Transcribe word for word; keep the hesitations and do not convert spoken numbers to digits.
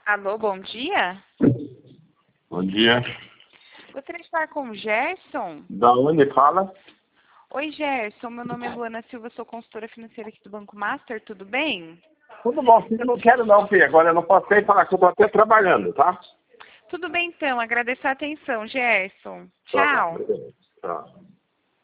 Alô, bom dia. Bom dia. Gostaria de falar com o Gerson. Da onde fala? Oi, Gerson. Meu nome é Luana Silva, sou consultora financeira aqui do Banco Master. Tudo bem? Tudo bom, filho. Eu não quero não, filho. Agora eu não posso sair falar que eu tô até trabalhando, tá? Tudo bem, então. Agradeço a atenção, Gerson. Tá bom. Tchau. Beleza. Tá.